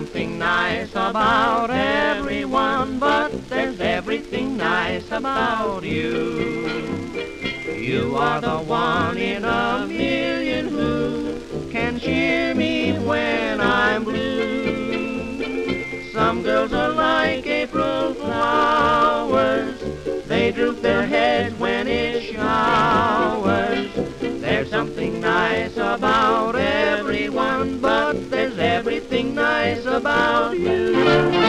something nice about everyone, but there's everything nice about you. You are the one in a million who can cheer me when I'm blue. Some girls are like April flowers, they droop their heads when it showers. There's something nice about everyone, but there's everything nice about you.